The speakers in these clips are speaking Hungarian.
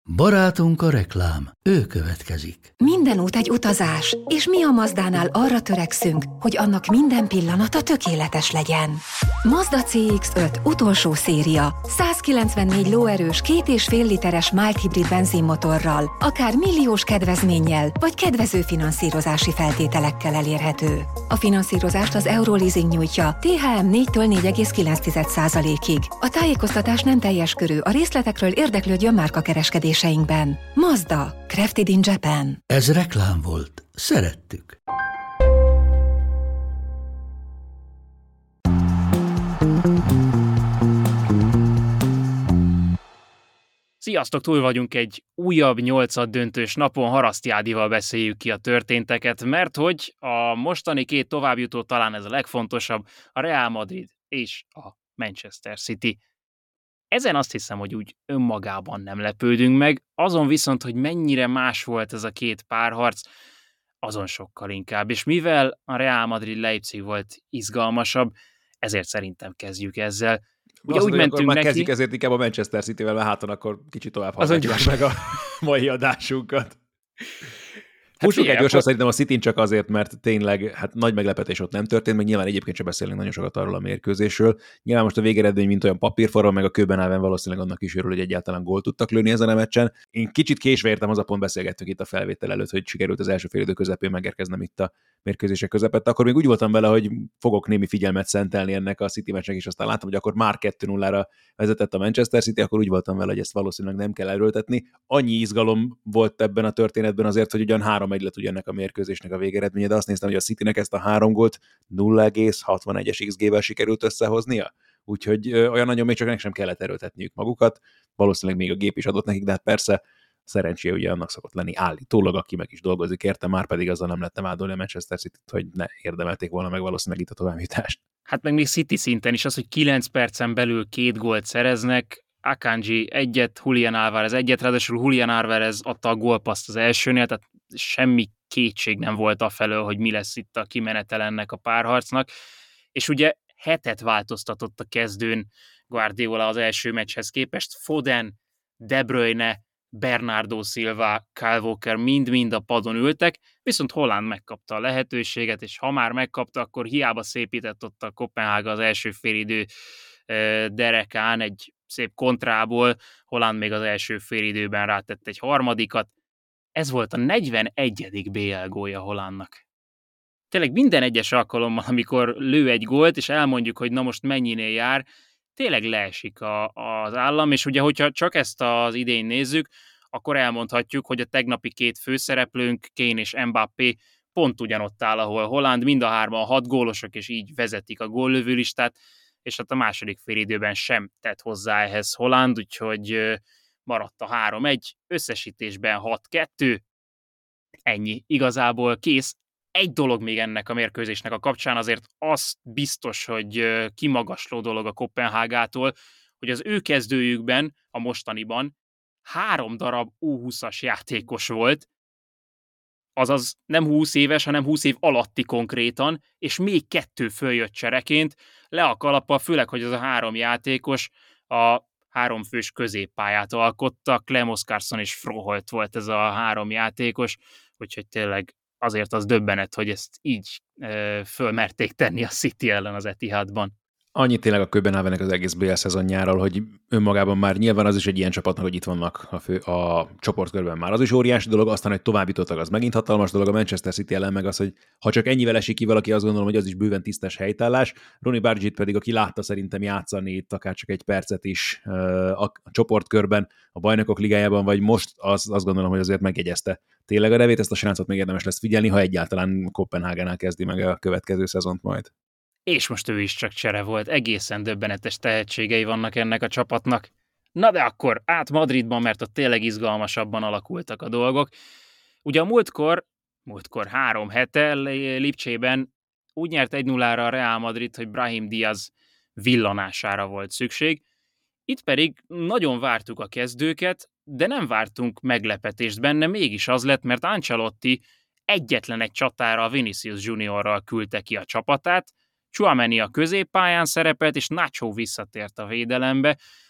Barátunk a reklám, ő következik. Minden út egy utazás, és mi a Mazdánál arra törekszünk, hogy annak minden pillanata tökéletes legyen. Mazda CX-5 utolsó széria, 194 lóerős 2,5 literes mild hibrid benzinmotorral, akár milliós kedvezménnyel, vagy kedvező finanszírozási feltételekkel elérhető. A finanszírozást az Euroleasing nyújtja, THM 4-től 4,9%-ig. A tájékoztatás nem teljes körű, a részletekről érdeklődjön márkakereskedéseinkben. Mazda, crafted in Japan. Ez reklám volt. Szerettük. Sziasztok, túl vagyunk egy újabb 8-döntős napon, Haraszti Ádival beszéljük ki a történteket, mert hogy a mostani két továbbjutó, talán ez a legfontosabb, a Real Madrid és a Manchester City. Ezen azt hiszem, hogy úgy önmagában nem lepődünk meg, azon viszont, hogy mennyire más volt ez a két párharc, azon sokkal inkább. És mivel a Real Madrid-Leipzig volt izgalmasabb, ezért szerintem kezdjük ezzel. Ugye úgy mentünk neki... Kezdjük ezért inkább a Manchester City-vel, mert háton akkor kicsit tovább hallgatjuk meg a mai adásunkat. Fussuk egy gyorsan szerintem a Cityn csak azért, mert tényleg nagy meglepetés ott nem történt, meg nyilván egyébként sem beszélünk nagyon sokat arról a mérkőzésről. Nyilván most a végeredmény mint olyan papírforma, meg a Köbenháven valószínűleg annak is örül, hogy egyáltalán gólt tudtak lőni ezen a meccsen. Én kicsit késve értem, az a pont beszélgettünk itt a felvétel előtt, hogy sikerült az első félidő közepén megérkeznem itt a mérkőzések közepette. Akkor még úgy voltam vele, hogy fogok némi figyelmet szentelni ennek a City meccsnek, és aztán láttam, hogy akkor már 2-0-ra vezetett a Manchester City, akkor úgy voltam vele, hogy ezt valószínűleg nem kell erőltetni. Annyi izgalom volt ebben a történetben azért, hogy ugyan 3-1 lett ennek a mérkőzésnek a végeredménye, de azt néztem, hogy a Citynek ezt a 3 gólt 0,61-es XG-vel sikerült összehoznia. Úgyhogy olyan nagyon még csak nek sem kellett erőltetniük magukat. Valószínűleg még a gép is adott nekik, de hát persze szerencsé ugye annak szokott lenni állítólag, aki meg is dolgozik érte, már pedig azzal nem lettem vádolni a Manchester Cityt, hogy ne érdemelték volna meg valószínűleg itt a továbbjutást. Hát meg még City szinten is az, hogy 9 percen belül 2 gólt szereznek, Akanji egyet, Julián Álvarez egyet, ráadásul Julián Álvarez adta a gólpasszt az elsőnél, tehát semmi kétség nem volt afelől, hogy mi lesz itt a kimenetel ennek a párharcnak, és ugye 7 változtatott a kezdőn Guardiola az első meccshez képest, Foden, De Bruyne, Bernardo Silva, Kyle Walker mind-mind a padon ültek, viszont Haaland megkapta a lehetőséget, és ha már megkapta, akkor hiába szépített ott a Kopenhága az első félidő derekán egy szép kontrából, Haaland még az első félidőben rátett egy harmadikat. Ez volt a 41. BL gólja Haalandnak. Tényleg minden egyes alkalommal, amikor lő egy gólt, és elmondjuk, hogy na most mennyinél jár, tényleg leesik az állam, és ugye, hogyha csak ezt az idényt nézzük, akkor elmondhatjuk, hogy a tegnapi két főszereplőnk, Kane és Mbappé pont ugyanott áll, ahol Haaland, mind a hárman 6 gólosok, és így vezetik a góllövő listát, és hát a második félidőben sem tett hozzá ehhez Haaland, úgyhogy maradt a 3-1, összesítésben 6-2, ennyi, igazából kész. Egy dolog még ennek a mérkőzésnek a kapcsán, azért az biztos, hogy kimagasló dolog a Kopenhágától, hogy az ő kezdőjükben, a mostaniban 3 darab U20-as játékos volt, azaz nem 20 éves, hanem 20 év alatti konkrétan, és még 2 följött csereként, le a kalappal, főleg, hogy az a 3 játékos a 3 fős középpályát alkotta, Clem Oscarson és Froholt volt ez a 3 játékos, úgyhogy tényleg azért az döbbenet, hogy ezt így fölmerték tenni a City ellen az Etihadban. Annyi tényleg a Köbenhávenek az egész BL szezonjáról, hogy önmagában már nyilván az is egy ilyen csapatnak, hogy itt vannak a csoportkörben már. Az is óriási dolog, aztán, hogy tovább jutottak, az megint hatalmas dolog. A Manchester City ellen meg az, hogy ha csak ennyivel esik ki valaki, azt gondolom, hogy az is bőven tisztes helytállás. Ronnie Bargit pedig, aki látta szerintem játszani itt akár csak egy percet is a csoportkörben, a Bajnokok Ligájában, vagy most, azt gondolom, hogy azért megjegyezte tényleg a nevét. Ezt a srácot még érdemes lesz figyelni, ha egyáltalán Kopenhágánál kezdi meg a következő szezont majd. És most ő is csak csere volt, egészen döbbenetes tehetségei vannak ennek a csapatnak. Na de akkor át Madridban, mert ott tényleg izgalmasabban alakultak a dolgok. Ugye a múltkor 3 hete Lipcsében úgy nyert 1-0-ra a Real Madrid, hogy Brahim Diaz villanására volt szükség. Itt pedig nagyon vártuk a kezdőket, de nem vártunk meglepetést benne, mégis az lett, mert Ancelotti egyetlen egy csatára a Vinicius Juniorral küldte ki a csapatát, Tchouaméni a középpályán szerepelt, és Nacho visszatért a védelembe.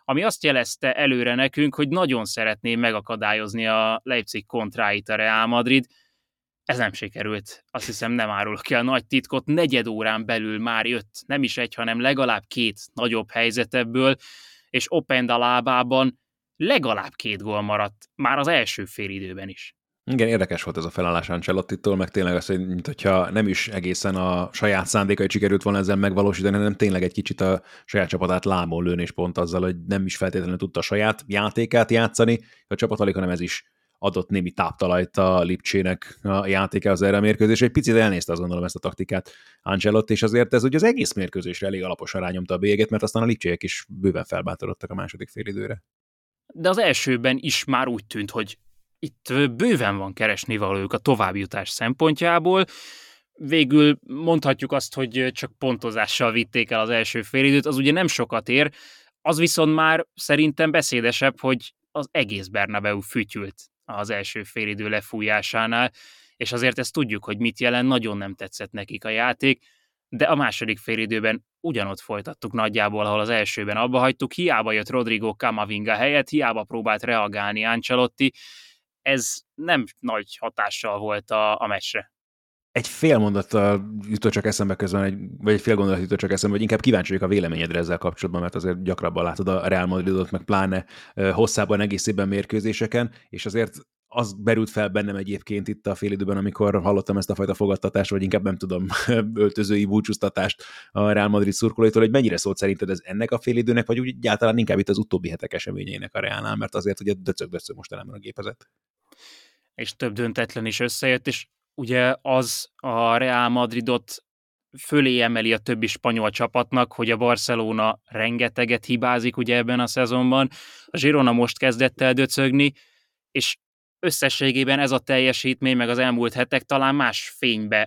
ami azt jelezte előre nekünk, hogy nagyon szeretné megakadályozni a Leipzig kontráit a Real Madrid. Ez nem sikerült. Azt hiszem, nem árulok ki a nagy titkot. Negyed órán belül már jött nem is egy, hanem legalább 2 nagyobb helyzet ebből, és Openda lábában legalább 2 gól maradt, már az első félidőben is. Igen, érdekes volt ez a felállás Ancelottitól, meg tényleg az, hogy mintha nem is egészen a saját szándékai sikerült volna ezzel megvalósítani, hanem tényleg egy kicsit a saját csapatát lábon lőni, és pont azzal, hogy nem is feltétlenül tudta a saját játékát játszani a csapat, hanem ez is adott némi táptalajt a Lipcsének a játékához erre a mérkőzésre. Egy picit elnézte, azt gondolom, ezt a taktikát Ancelotti, és azért ez ugye az egész mérkőzésre elég alaposan rányomta a bélyegét, mert aztán a Lipcsék is bőven felbátorodtak a második félidőre. De az elsőben is már úgy tűnt, hogy itt bőven van keresnivalójuk a továbbjutás szempontjából. Végül mondhatjuk azt, hogy csak pontozással vitték el az első félidőt, az ugye nem sokat ér, az viszont már szerintem beszédesebb, hogy az egész Bernabeu fütyült az első félidő lefújásánál, és azért ezt tudjuk, hogy mit jelent, nagyon nem tetszett nekik a játék, de a második félidőben ugyanott folytattuk nagyjából, ahol az elsőben abba hagytuk, hiába jött Rodrigo Camavinga helyett, hiába próbált reagálni Ancelotti, ez nem nagy hatással volt a meccsre. Egy fél mondattal jutott csak eszembe közben, vagy egy fél gondolat jutott csak eszembe, hogy inkább kíváncsi vagyok a véleményedre ezzel kapcsolatban, mert azért gyakrabban látod a Real Madridot, meg pláne hosszában, egészében mérkőzéseken, és azért az berült fel bennem egyébként itt a félidőben, amikor hallottam ezt a fajta fogadtatást, vagy inkább nem tudom, öltözői búcsúztatást a Real Madrid szurkolóitól, hogy mennyire szólt szerinted ez ennek a félidőnek, vagy úgy egyáltalán inkább itt az utóbbi hetek eseményeinek a Realnál, mert azért ugye döcög mostanában a gépezet. És több döntetlen is összejött, és ugye az a Real Madridot fölé emeli a többi spanyol csapatnak, hogy a Barcelona rengeteget hibázik ugye ebben a szezonban, a Girona most kezdett el döcögni, és összességében ez a teljesítmény, meg az elmúlt hetek talán más fénybe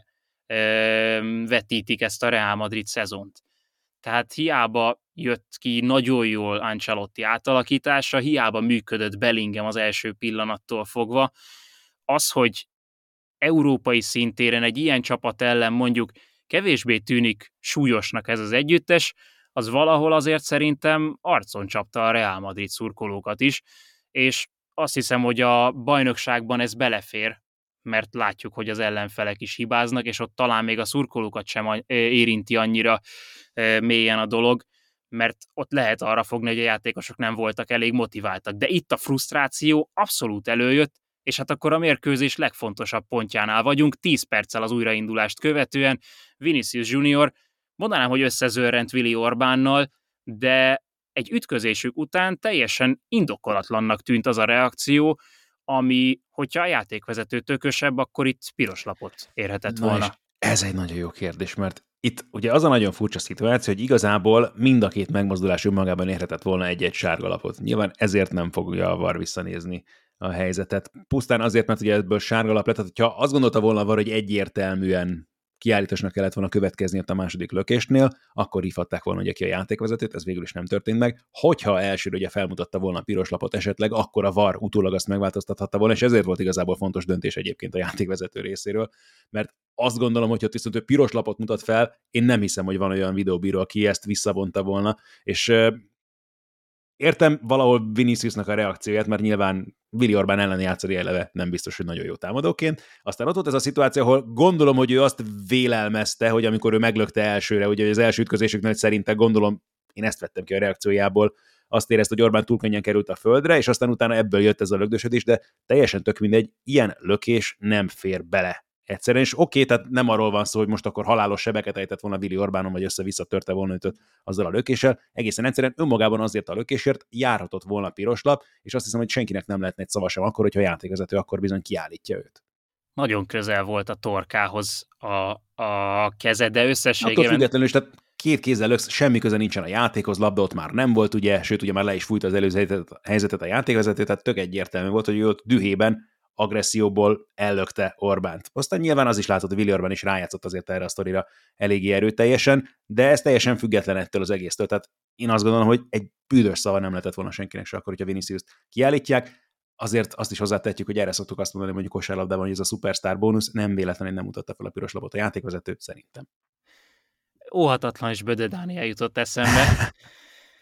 vetítik ezt a Real Madrid szezont. Tehát hiába jött ki nagyon jól Ancelotti átalakítása, hiába működött Bellingham az első pillanattól fogva, az, hogy európai szintéren egy ilyen csapat ellen mondjuk kevésbé tűnik súlyosnak ez az együttes, az valahol azért szerintem arcon csapta a Real Madrid szurkolókat is, és azt hiszem, hogy a bajnokságban ez belefér, mert látjuk, hogy az ellenfelek is hibáznak, és ott talán még a szurkolókat sem érinti annyira mélyen a dolog, mert ott lehet arra fogni, hogy a játékosok nem voltak elég motiváltak. De itt a frusztráció abszolút előjött, és hát akkor a mérkőzés legfontosabb pontjánál vagyunk, 10 perccel az újraindulást követően Vinicius Junior, mondanám, hogy összezörrent Willy Orbánnal, de egy ütközésük után teljesen indokolatlannak tűnt az a reakció, ami, hogyha a játékvezető tökösebb, akkor itt piros lapot érhetett volna. Ez egy nagyon jó kérdés, mert itt ugye az a nagyon furcsa szituáció, hogy igazából mind a két megmozdulás önmagában érhetett volna egy-egy sárga lapot. Nyilván ezért nem fogja a VAR visszanézni a helyzetet. Pusztán azért, mert ugye ebből sárga lap lett, hogyha azt gondolta volna a VAR, hogy egyértelműen kiállításnak kellett volna következni a második lökésnél, akkor hívhatták volna ugye ki a játékvezetőt, ez végül is nem történt meg. Hogyha elsőre ugye felmutatta volna a piros lapot esetleg, akkor a VAR utólag azt megváltoztathatta volna, és ezért volt igazából fontos döntés egyébként a játékvezető részéről, mert azt gondolom, hogy ott viszont ő piros lapot mutat fel, én nem hiszem, hogy van olyan videóbíró, aki ezt visszavonta volna, és értem valahol Viniciusnak a reakcióját, mert nyilván Willy Orbán ellen játszani eleve nem biztos, hogy nagyon jó támadóként. Aztán ott volt ez a szituáció, ahol gondolom, hogy ő azt vélelmezte, hogy amikor ő meglökte elsőre, ugye az első ütközésüknél szerintem gondolom, én ezt vettem ki a reakciójából, azt érezte, hogy Orbán túl könnyen került a földre, és aztán utána ebből jött ez a lökdösödés, de teljesen tök mindegy, ilyen lökés nem fér bele. Egyszerűen, és oké, tehát nem arról van szó, hogy most akkor halálos sebeket ejtett volna Willy Orbánon, vagy össze-vissza törte volna őt azzal a lökéssel. Egészen egyszerűen önmagában azért a lökésért járhatott volna piros lap, és azt hiszem, hogy senkinek nem lehetne egy szava sem akkor, hogyha a játékvezető akkor bizony kiállítja őt. Nagyon közel volt a torkához a keze, de összességében... Attól függetlenül is, tehát két kézzel löksz, semmi köze nincsen a játékhoz, labda ott már nem volt, ugye, sőt, ugye már le is fújt az előző helyzetet a játékvezető, tehát tök egyértelmű volt, hogy ő ott dühében agresszióból ellökte Orbánt. Aztán nyilván az is látszott, hogy Willy Orbán is rájátszott azért erre a sztorira eléggé erőteljesen, de ez teljesen független ettől az egésztől. Tehát én azt gondolom, hogy egy büdös szava nem lehetett volna senkinek se akkor, hogyha Viniciust kiállítják. Azért azt is hozzátehetjük, hogy erre szoktuk azt mondani, hogy kosárlabdában, hogy ez a szupersztár bónusz, nem véletlenül nem mutatta fel a piros lapot a játékvezetőt, szerintem. Óhatatlan és Böde Dániel jutott eszembe.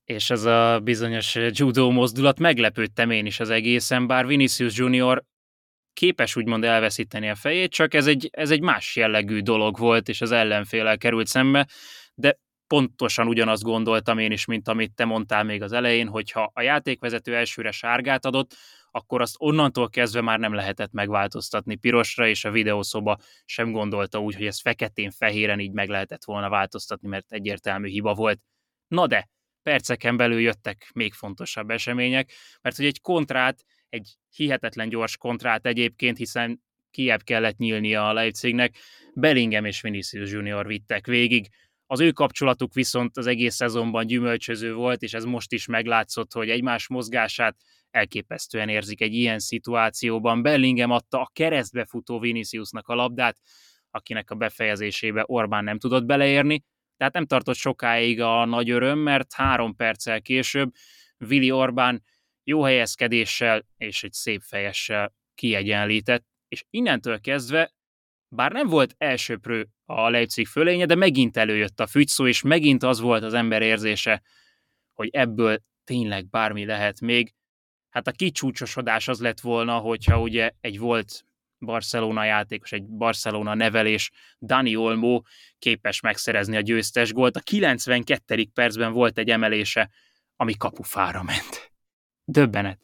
És ez a bizonyos judó mozdulat, meglepődtem én is az egészen, bár Vinicius Junior képes úgymond elveszíteni a fejét, csak ez egy más jellegű dolog volt, és az ellenféllel került szembe, de pontosan ugyanazt gondoltam én is, mint amit te mondtál még az elején, hogyha a játékvezető elsőre sárgát adott, akkor azt onnantól kezdve már nem lehetett megváltoztatni pirosra, és a videószoba sem gondolta úgy, hogy ez feketén-fehéren így meg lehetett volna változtatni, mert egyértelmű hiba volt. Na de, perceken belül jöttek még fontosabb események, mert hogy egy kontrát, egy hihetetlen gyors kontrát egyébként, hiszen kijebb kellett nyílnia a Leipzignek, Bellingham és Vinicius Junior vittek végig. Az ő kapcsolatuk viszont az egész szezonban gyümölcsöző volt, és ez most is meglátszott, hogy egymás mozgását elképesztően érzik egy ilyen szituációban. Bellingham adta a keresztbe futó Viniciusnak a labdát, akinek a befejezésébe Orbán nem tudott beleérni, tehát nem tartott sokáig a nagy öröm, mert 3 perccel később Willi Orbán jó helyezkedéssel és egy szép fejessel kiegyenlített, és innentől kezdve, bár nem volt elsöprő a Leipzig fölénye, de megint előjött a fügyszó, és megint az volt az ember érzése, hogy ebből tényleg bármi lehet még. Hát a kicsúcsosodás az lett volna, hogyha ugye egy volt Barcelona játékos, egy Barcelona nevelés, Dani Olmo képes megszerezni a győztes gólt. A 92. percben volt egy emelése, ami kapufára ment. Döbbenet.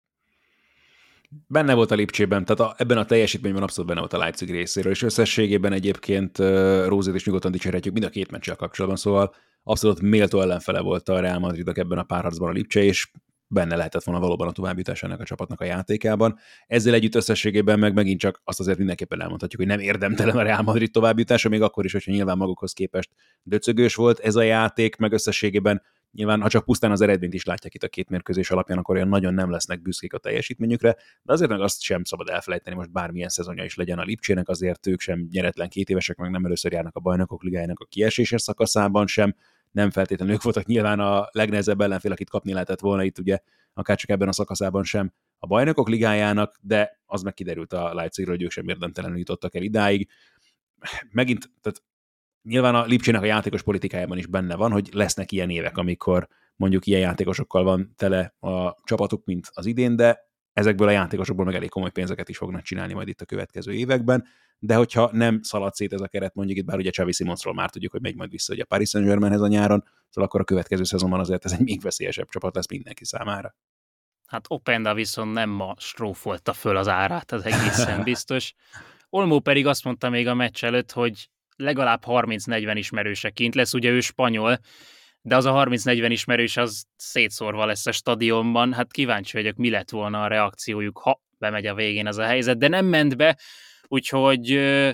Benne volt a Lipcsében, tehát ebben a teljesítményben abszolút benne volt a Leipzig részéről, és összességében egyébként Rózét is nyugodtan dicsérhetjük mind a két meccsel kapcsolatban, szóval abszolút méltó ellenfele volt a Real Madridnak ebben a párharcban a Lipcse, és benne lehetett volna valóban a továbbjutás ennek a csapatnak a játékában. Ezzel együtt összességében megint csak azt azért mindenképpen elmondhatjuk, hogy nem érdemtelen a Real Madrid továbbjutása, még akkor is, hogyha nyilván magukhoz képest döcögős volt ez a játék, meg összességében nyilván, ha csak pusztán az eredményt is látják itt a két mérkőzés alapján, akkor olyan nagyon nem lesznek büszkék a teljesítményükre, de azért meg azt sem szabad elfelejteni, most bármilyen szezonja is legyen a Lipcsének, azért ők sem nyeretlen 2 évesek, meg nem először járnak a Bajnokok Ligájának a kieséses szakaszában sem, nem feltétlenül ők voltak nyilván a legnehezebb ellenfél, akit kapni lehetett volna itt ugye, akárcsak ebben a szakaszában sem a Bajnokok Ligájának, de az meg kiderült a Leipzigről, hogy ők sem érdemtelenül jutottak el idáig. Megint, tehát nyilván a Lipcsének a játékos politikájában is benne van, hogy lesznek ilyen évek, amikor mondjuk ilyen játékosokkal van tele a csapatuk, mint az idén, de ezekből a játékosokból meg elég komoly pénzeket is fognak csinálni majd itt a következő években, de hogyha nem szalad szét ez a keret, mondjuk itt bár ugye Xavi Simonsról már tudjuk, hogy megy majd vissza ugye a Paris Saint-Germainhez a nyáron, szóval akkor a következő szezonban azért ez egy még veszélyesebb csapat lesz mindenki számára. Hát Openda viszont nem ma strófolta föl az árát, az egészen biztos. Olmo pedig azt mondta még a meccs előtt, hogy legalább 30-40 ismerőse kint lesz, ugye ő spanyol, de az a 30-40 ismerős az szétszórva lesz a stadionban, hát kíváncsi vagyok, mi lett volna a reakciójuk, ha bemegy a végén ez a helyzet, de nem ment be, úgyhogy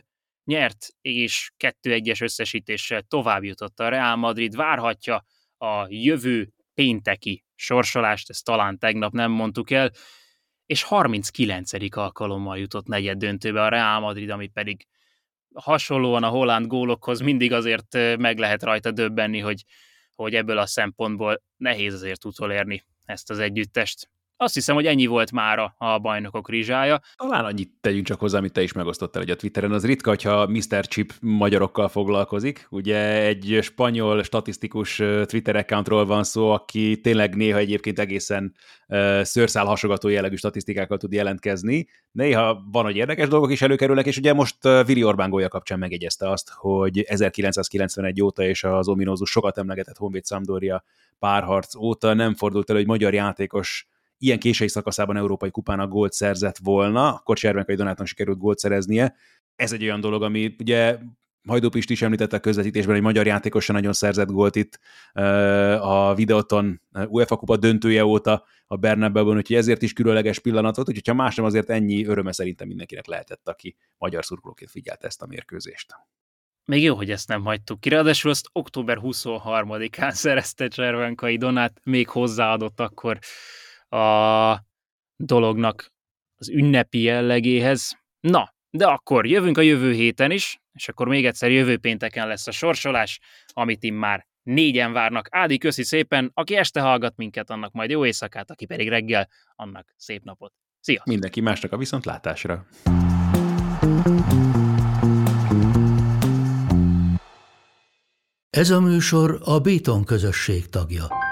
nyert, és 2-1-es összesítéssel tovább jutott a Real Madrid, várhatja a jövő pénteki sorsolást, ezt talán tegnap nem mondtuk el, és 39. alkalommal jutott negyeddöntőbe a Real Madrid, ami pedig hasonlóan a holland gólokhoz mindig azért meg lehet rajta döbbenni, hogy ebből a szempontból nehéz azért utolérni ezt az együttest. Azt hiszem, hogy ennyi volt mára a bajnokok rizsája. Talán annyit tegyünk csak hozzá, amit te is megosztottál egy a Twitteren. Az ritka, hogyha Mr. Chip magyarokkal foglalkozik. Ugye egy spanyol statisztikus Twitter accountról van szó, aki tényleg néha egyébként egészen szőrszálhasogató jellegű statisztikákkal tud jelentkezni. Néha van, hogy érdekes dolgok is előkerülnek, és ugye most Willi Orbán gólja kapcsán megjegyezte azt, hogy 1991 óta és az ominózus sokat emlegetett Honvéd Sampdoria párharc óta nem fordult elő, hogy magyar játékos ilyen késői szakaszában európai kupának gólt szerzett volna, akkor Cservenkai Donátnak sikerült gólt szereznie. Ez egy olyan dolog, ami ugye Hajdú Pisti is említette a közvetítésben, hogy magyar játékos sem nagyon szerzett gólt itt a Videoton UEFA kupa döntője óta a Bernabéuban, úgyhogy ezért is különleges pillanat volt, úgyhogy ha más nem, azért ennyi öröme szerintem mindenkinek lehetett, aki magyar szurkolóként figyelte ezt a mérkőzést. Még jó, hogy ezt nem hagytuk ki. Ráadásul azt október 23-án szerezte Cservenkai Donát, még hozzáadott akkor a dolognak az ünnepi jellegéhez. Na, de akkor jövünk a jövő héten is, és akkor még egyszer jövő pénteken lesz a sorsolás, amit immár 4-en várnak. Ádi, köszi szépen, aki este hallgat minket, annak majd jó éjszakát, aki pedig reggel, annak szép napot. Szia! Mindenki másnak a viszontlátásra! Ez a műsor a Béton közösség tagja.